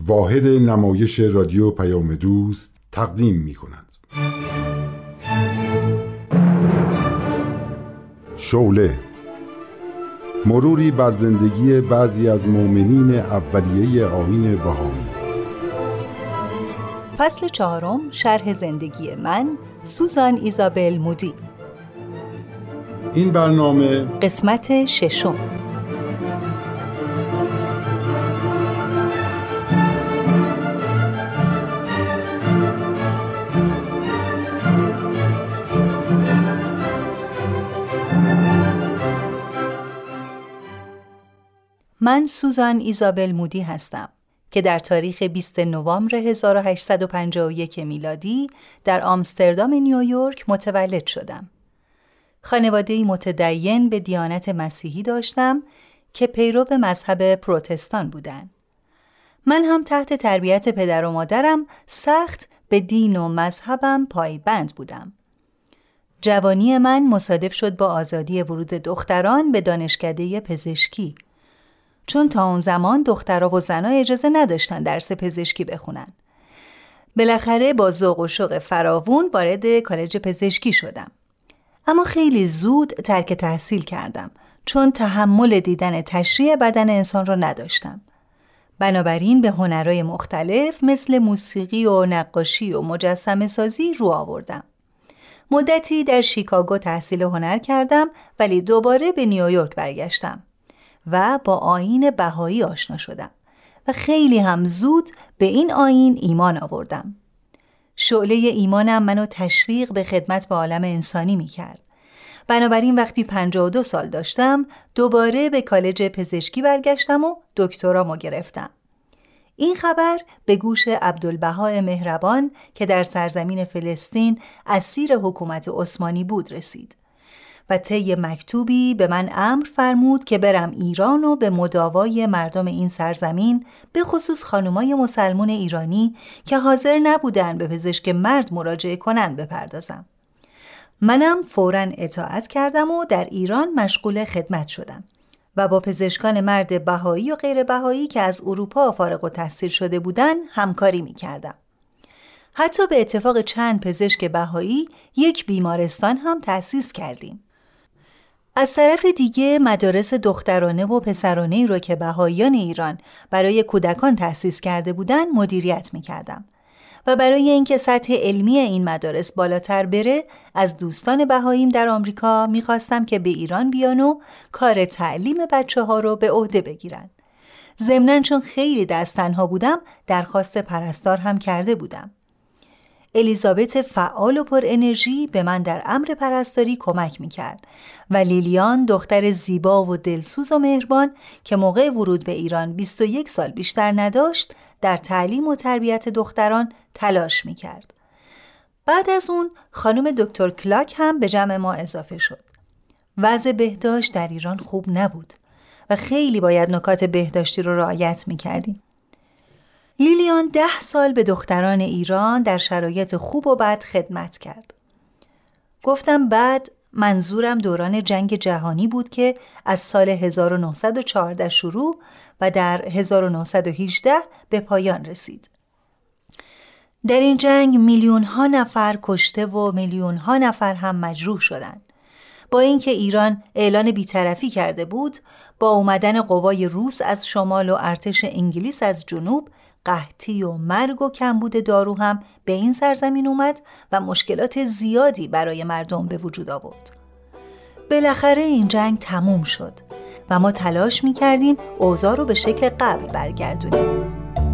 واحد نمایش رادیو پیام دوست تقدیم می کند. شعله، مروری بر زندگی بعضی از مؤمنین اولیه آیین بهایی. فصل 4، شرح زندگی من، سوزان ایزابل مودی. این برنامه قسمت 6. من سوزان ایزابل مودی هستم که در تاریخ 20 نوامبر 1851 میلادی در آمستردام نیویورک متولد شدم. خانواده‌ای متدین به دیانت مسیحی داشتم که پیرو مذهب پروتستان بودند. من هم تحت تربیت پدر و مادرم سخت به دین و مذهبم پایبند بودم. جوانی من مصادف شد با آزادی ورود دختران به دانشکده پزشکی، چون تا اون زمان دخترها و زنها اجازه نداشتن درس پزشکی بخونن. بالاخره با ذوق و شوق فراوون وارد کالج پزشکی شدم. اما خیلی زود ترک تحصیل کردم، چون تحمل دیدن تشریح بدن انسان را نداشتم. بنابراین به هنرهای مختلف مثل موسیقی و نقاشی و مجسمه سازی رو آوردم. مدتی در شیکاگو تحصیل هنر کردم، ولی دوباره به نیویورک برگشتم و با آیین بهایی آشنا شدم و خیلی هم زود به این آیین ایمان آوردم. شعله ایمانم منو تشویق به خدمت به عالم انسانی می کرد. بنابراین وقتی 52 سال داشتم دوباره به کالج پزشکی برگشتم و دکترامو گرفتم. این خبر به گوش عبدالبها مهربان که در سرزمین فلسطین اسیر حکومت عثمانی بود رسید و طی مکتوبی به من امر فرمود که برم ایران و به مداوای مردم این سرزمین، به خصوص خانمای مسلمون ایرانی که حاضر نبودن به پزشک مرد مراجعه کنن بپردازم. منم فوراً اطاعت کردم و در ایران مشغول خدمت شدم و با پزشکان مرد بهایی و غیر بهایی که از اروپا فارغ التحصیل شده بودن همکاری می کردم. حتی به اتفاق چند پزشک بهایی یک بیمارستان هم تأسیس کردیم. از طرف دیگه مدارس دخترانه و پسرانه‌ای رو که بهاییان ایران برای کودکان تأسیس کرده بودن مدیریت می‌کردم و برای اینکه سطح علمی این مدارس بالاتر بره از دوستان بهاییم در آمریکا می‌خواستم که به ایران بیان و کار تعلیم بچه‌ها رو به عهده بگیرن. ضمناً چون خیلی دست تنها بودم درخواست پرستار هم کرده بودم. الیزابت فعال و پر انرژی به من در امر پرستاری کمک میکرد و لیلیان دختر زیبا و دلسوز و مهربان که موقع ورود به ایران 21 سال بیشتر نداشت در تعلیم و تربیت دختران تلاش میکرد. بعد از اون خانم دکتر کلاک هم به جمع ما اضافه شد. وضع بهداشت در ایران خوب نبود و خیلی باید نکات بهداشتی رو رعایت میکردیم. لیلیان 10 سال به دختران ایران در شرایط خوب و بد خدمت کرد. گفتم بعد منظورم دوران جنگ جهانی بود که از سال 1914 شروع و در 1918 به پایان رسید. در این جنگ میلیون‌ها نفر کشته و میلیون‌ها نفر هم مجروح شدند. با اینکه ایران اعلان بی‌طرفی کرده بود، با اومدن قوای روس از شمال و ارتش انگلیس از جنوب، قحطی و مرگ و کمبود دارو هم به این سرزمین اومد و مشکلات زیادی برای مردم به وجود آورد. بالاخره این جنگ تموم شد و ما تلاش می‌کردیم اوضاع رو به شکل قبل برگردونیم.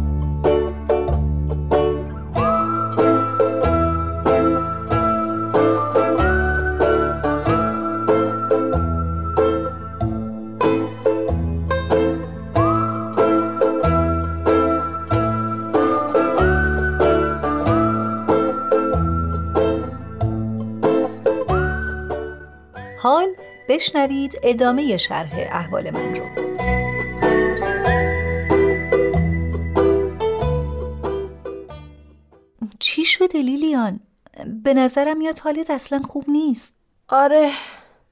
حال بشنوید ادامه شرح احوال من رو. چی شده لیلیان؟ به نظرم میاد حالت اصلا خوب نیست. آره،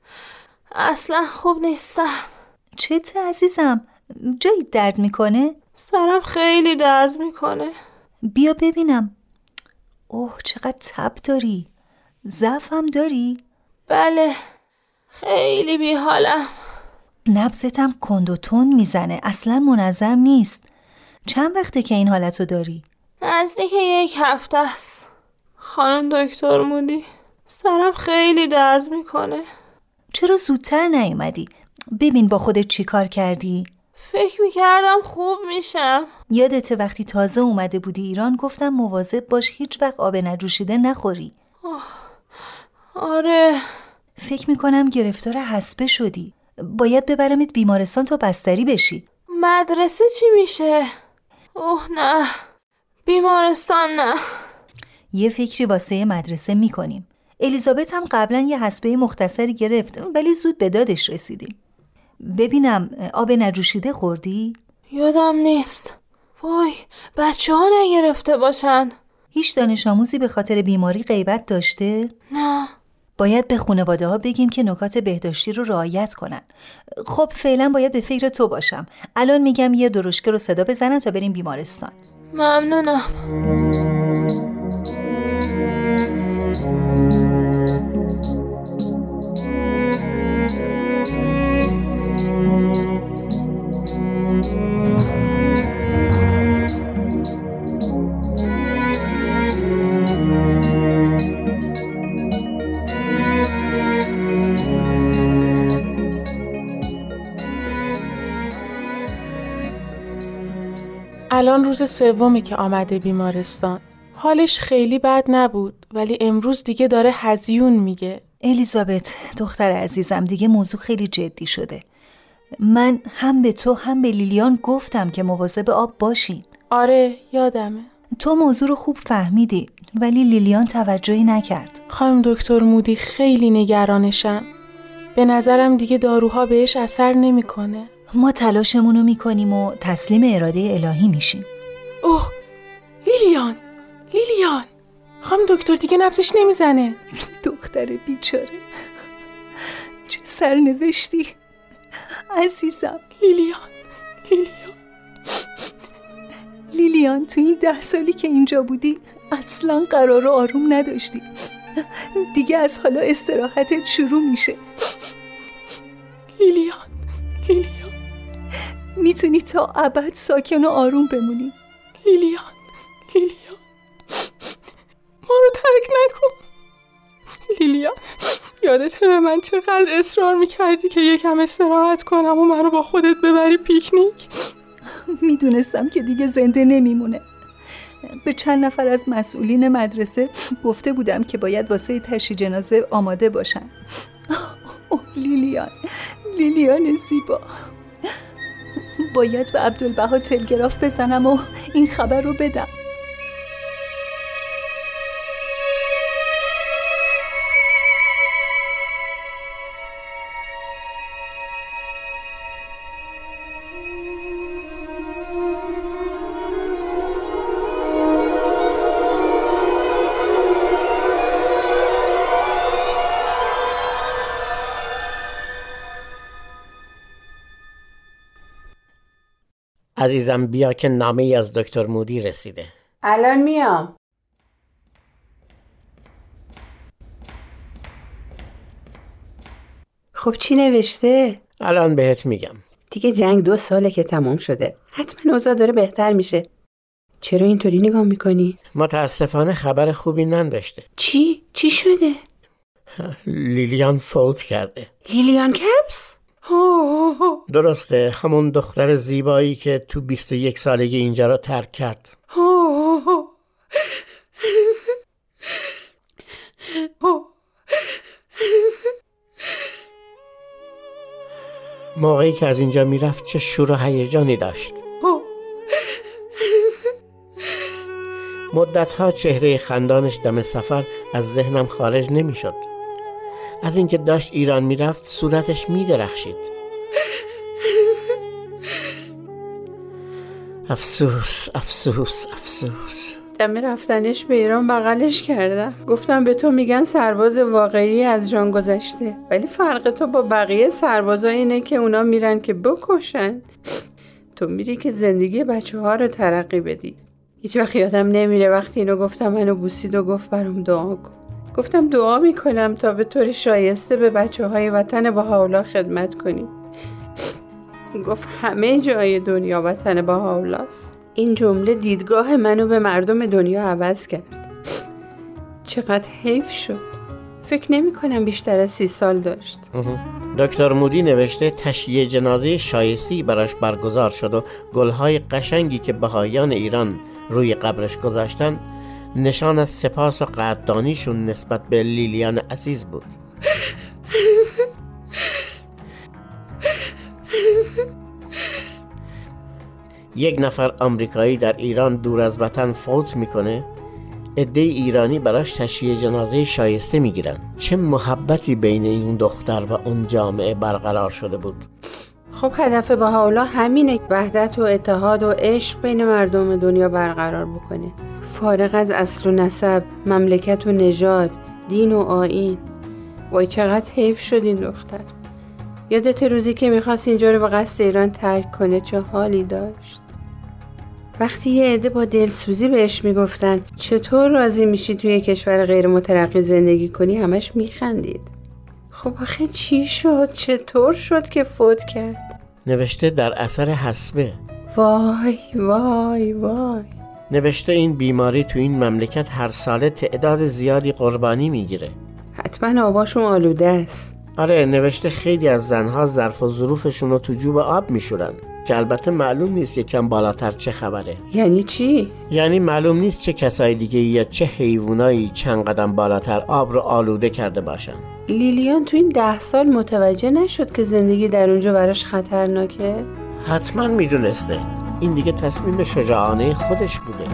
اصلا خوب نیستم. چته عزیزم؟ جایی درد میکنه؟ سرم خیلی درد میکنه. بیا ببینم. اوه چقدر تب داری. ضعف هم داری؟ بله، خیلی بیحالم. نبضتم کند و تند میزنه، اصلا منظم نیست. چند وقته که این حالتو داری؟ نزدیک 1 هفته است. خانم دکتر مودی، سرم خیلی درد میکنه. چرا زودتر نیومدی؟ ببین با خودت چی کار کردی؟ فکر میکردم خوب میشم. یادت وقتی تازه اومده بودی ایران گفتم مواظب باش هیچ وقت آب نجوشیده نخوری. آره. فکر میکنم گرفتار حصبه شدی. باید ببرمت بیمارستان تا بستری بشی. مدرسه چی میشه؟ اوه نه، بیمارستان نه. یه فکری واسه مدرسه میکنیم. الیزابت هم قبلا یه حصبه مختصری گرفت ولی زود به دادش رسیدیم. ببینم آب نجوشیده خوردی؟ یادم نیست. وای، بچه ها نگرفته باشن. هیچ دانش آموزی به خاطر بیماری غیبت داشته؟ نه. باید به خانواده ها بگیم که نکات بهداشتی رو رعایت کنن. خب فعلا باید به فکر تو باشم. الان میگم یه درشکه رو صدا بزنن تا بریم بیمارستان. ممنونم. الان روز سومی که آمده بیمارستان. حالش خیلی بد نبود ولی امروز دیگه داره هزیون میگه. الیزابت دختر عزیزم دیگه موضوع خیلی جدی شده. من هم به تو هم به لیلیان گفتم که مواظب آب باشین. آره یادمه. تو موضوع رو خوب فهمیدی ولی لیلیان توجهی نکرد. خانم دکتر مودی خیلی نگرانشم. به نظرم دیگه داروها بهش اثر نمیکنه. ما تلاشمونو میکنیم و تسلیم اراده الهی میشیم. اوه لیلیان خانم دکتر دیگه نبضش نمیزنه. دختر بیچاره چه سرنوشتی عزیزم. لیلیان تو این 10 سالی که اینجا بودی اصلا قرار آروم نداشتی. دیگه از حالا استراحتت شروع میشه. لیلیان میتونی تا ابد ساکن و آروم بمونی. لیلیان ما رو ترک نکن. لیلیان یادته به من چقدر اصرار میکردی که یکم استراحت کنم و منو با خودت ببری پیکنیک؟ میدونستم که دیگه زنده نمیمونه. به چند نفر از مسئولین مدرسه گفته بودم که باید واسه تشییع جنازه آماده باشن. اوه لیلیان زیبا. باید به عبدالبها تلگراف بزنم و این خبر رو بدم. عزیزم بیا که نامه‌ای از دکتر مودی رسیده. الان میام. خب چی نوشته؟ الان بهت میگم. دیگه جنگ 2 ساله که تمام شده. حتما اوضاع داره بهتر میشه. چرا اینطوری نگاه میکنی؟ متاسفانه خبر خوبی نداشته. چی شده؟ لیلیان فوت کرده. لیلیان کپس؟ درسته، همون دختر زیبایی که تو 21 سالگی اینجا رو ترک کرد. موقعی که از اینجا میرفت چه شور و هیجانی داشت. مدتها چهره خندانش دم سفر از ذهنم خارج نمیشد. از اینکه داشت ایران میرفت صورتش میدرخشید. افسوس. دم رفتنش به ایران بغلش کردم. گفتم به تو میگن سرباز واقعی از جان گذشته، ولی فرق تو با بقیه سربازا اینه که اونا میرن که بکشن. تو میری که زندگی بچه‌ها رو ترقی بدی. هیچ وقت یادم نمیره وقتی اینو گفتم منو بوسید و گفت برام دعا کن. گفتم دعا میکنم تا به طور شایسته به بچه‌های وطن بهاءالله خدمت کنی. گفت همه جای دنیا وطن بهاءالله است. این جمله دیدگاه منو به مردم دنیا عوض کرد. چقدر حیف شد. فکر نمی کنم بیشتر از 30 سال داشت. دکتر مودی نوشته تشییع جنازه شایستی براش برگزار شد و گلهای قشنگی که بهائیان ایران روی قبرش گذاشتن نشان از سپاس و قدردانیشون نسبت به لیلیان عزیز بود. یک نفر آمریکایی در ایران دور از وطن فوت میکنه، عده ایرانی براش تشییع جنازه شایسته میگیرن. چه محبتی بین این دختر و اون جامعه برقرار شده بود. خب هدف بهاءالله همینه، وحدت و اتحاد و عشق بین مردم دنیا برقرار بکنه، فارغ از اصل و نسب، مملکت و نژاد، دین و آیین. وای چقدر حیف شد این دختر. یادت روزی که میخواست اینجا رو به قصد ایران ترک کنه چه حالی داشت؟ وقتی یه عده با دلسوزی بهش میگفتن چطور راضی میشی توی کشور غیر مترقی زندگی کنی، همش میخندید. خب آخه چی شد؟ چطور شد که فوت کرد؟ نوشته در اثر حصبه. وای وای وای. نوشته این بیماری تو این مملکت هر ساله تعداد زیادی قربانی میگیره. حتما آباشون آلوده است. آره، نوشته خیلی از زنها ظرف و ظروفشون رو تو جوب آب میشورن که البته معلوم نیست یکم بالاتر چه خبره. یعنی چی؟ یعنی معلوم نیست چه کسای دیگه یا چه حیوانایی چند قدم بالاتر آب رو آلوده کرده باشن. لیلیان تو این 10 سال متوجه نشد که زندگی در اونجا براش خطرناکه؟ حتما میدونسته. این دیگه تصمیم شجاعانه خودش بوده.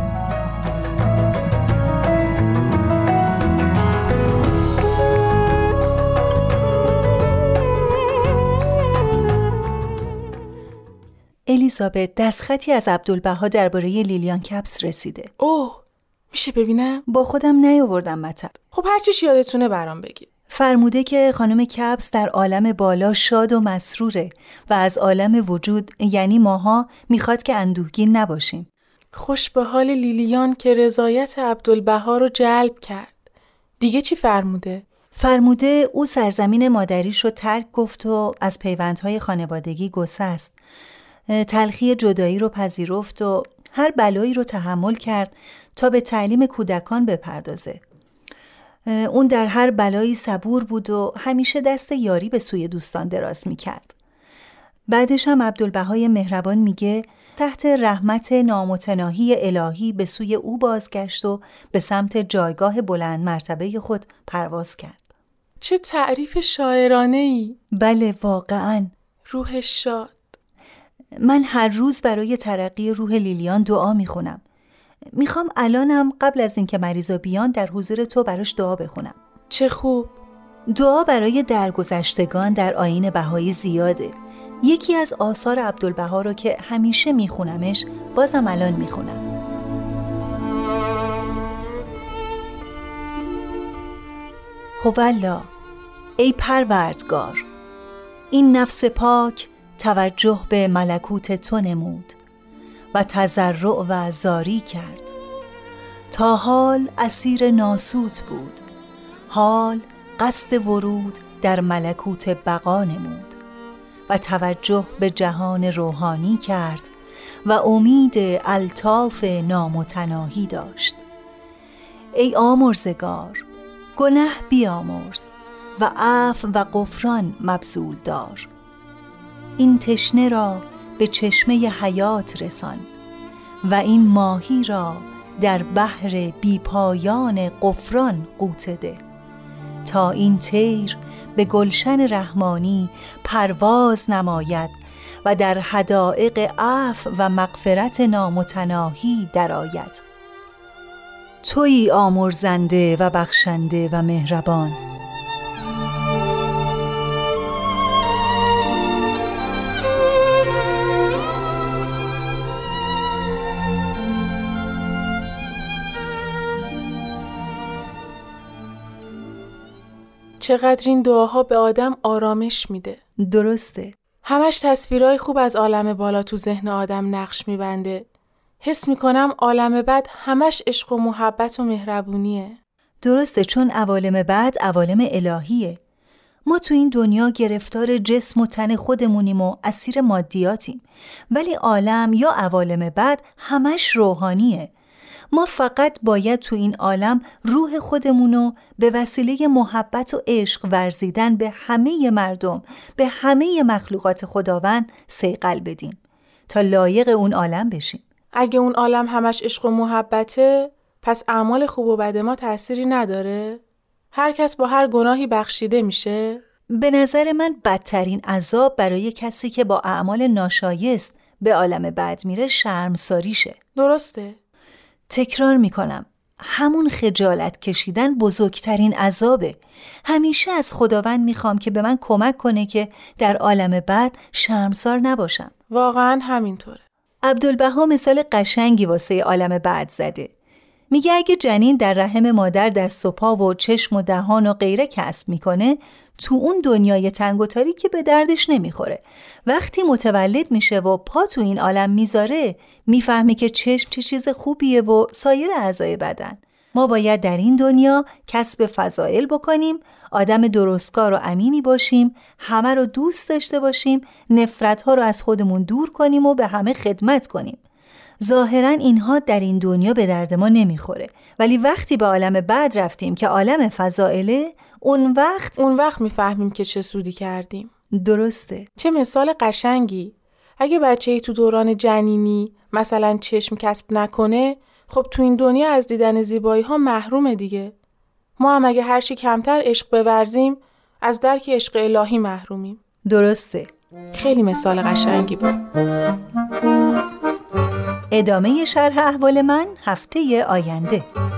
الیزابت دستخطی از عبدالبها درباره لیلیان کپس رسیده. اوه، میشه ببینم؟ با خودم نیاوردم مطب. خب هر چیش یادتونه برام بگید. فرموده که خانم کپس در عالم بالا شاد و مسروره و از عالم وجود یعنی ماها میخواد که اندوهگین نباشیم. خوش به حال لیلیان که رضایت عبدالبها رو جلب کرد. دیگه چی فرموده؟ فرموده او سرزمین مادریش رو ترک گفت و از پیوندهای خانوادگی گسست. تلخی جدایی رو پذیرفت و هر بلایی رو تحمل کرد تا به تعلیم کودکان بپردازه. اون در هر بلایی صبور بود و همیشه دست یاری به سوی دوستان دراز می‌کرد. بعدش هم عبدالبهای مهربان میگه تحت رحمت نامتناهی الهی به سوی او بازگشت و به سمت جایگاه بلند مرتبه خود پرواز کرد. چه تعریف شاعرانه‌ای. بله واقعاً. روحش شاد. من هر روز برای ترقی روح لیلیان دعا میخونم. میخوام الانم قبل از اینکه مریضا بیان در حضور تو براش دعا بخونم. چه خوب. دعا برای درگذشتگان در آیین بهایی زیاده. یکی از آثار عبدالبها رو که همیشه میخونمش بازم الان میخونم. هوالله، ای پروردگار، این نفس پاک توجه به ملکوت تو نمود و تضرع و زاری کرد. تا حال اسیر ناسوت بود، حال قصد ورود در ملکوت بقا نمود و توجه به جهان روحانی کرد و امید الطاف نامتناهی داشت. ای آمرزگار، گناه بیامرز و عفو و غفران مبذول دار. این تشنه را به چشمه حیات رسان و این ماهی را در بحر بیپایان غفران غوطه ده، تا این طیر به گلشن رحمانی پرواز نماید و در حدائق عفو و مغفرت نامتناهی درآید. تویی آمرزنده و بخشنده و مهربان. چقدر این دعاها به آدم آرامش میده. درسته. همش تصویرای خوب از عالم بالا تو ذهن آدم نقش میبنده. حس میکنم عالم بعد همش عشق و محبت و مهربونیه. درسته، چون عوالم بعد عوالم الهیه. ما تو این دنیا گرفتار جسم و تن خودمونیم و اسیر مادیاتیم، ولی عالم یا عوالم بعد همش روحانیه. ما فقط باید تو این عالم روح خودمونو به وسیله محبت و عشق ورزیدن به همه مردم، به همه مخلوقات خداوند صیقل بدیم تا لایق اون عالم بشیم. اگه اون عالم همش عشق و محبته، پس اعمال خوب و بد ما تأثیری نداره؟ هر کس با هر گناهی بخشیده میشه؟ به نظر من بدترین عذاب برای کسی که با اعمال ناشایست به عالم بد میره شرمساریشه. درسته. تکرار میکنم، همون خجالت کشیدن بزرگترین عذابه. همیشه از خداوند میخوام که به من کمک کنه که در عالم بد شرمسار نباشم. واقعا همینطوره. عبدالبها مثال قشنگی واسه عالم بعد زده. میگه اگه جنین در رحم مادر دست و پا و چشم و دهان و غیره کسب میکنه، تو اون دنیای تنگ و تاریکی به دردش نمیخوره. وقتی متولد میشه و پا تو این عالم میذاره، میفهمه که چشم چه چیز خوبیه و سایر اعضای بدن. ما باید در این دنیا کسب فضائل بکنیم، آدم درستکار و امینی باشیم، همه رو دوست داشته باشیم، نفرت‌ها رو از خودمون دور کنیم و به همه خدمت کنیم. ظاهراً اینها در این دنیا به درد ما نمیخوره، ولی وقتی به عالم بعد رفتیم که عالم فضائله، اون وقت میفهمیم که چه سودی کردیم. درسته. چه مثال قشنگی. اگه بچه‌ای تو دوران جنینی مثلا چشم کسب نکنه، خب تو این دنیا از دیدن زیبایی ها محرومه دیگه. ما هم اگه هرچی کمتر عشق بورزیم، از درک عشق الهی محرومیم. درسته. خیلی مثال قشنگی بود. ادامه شرح احوال من هفته آینده.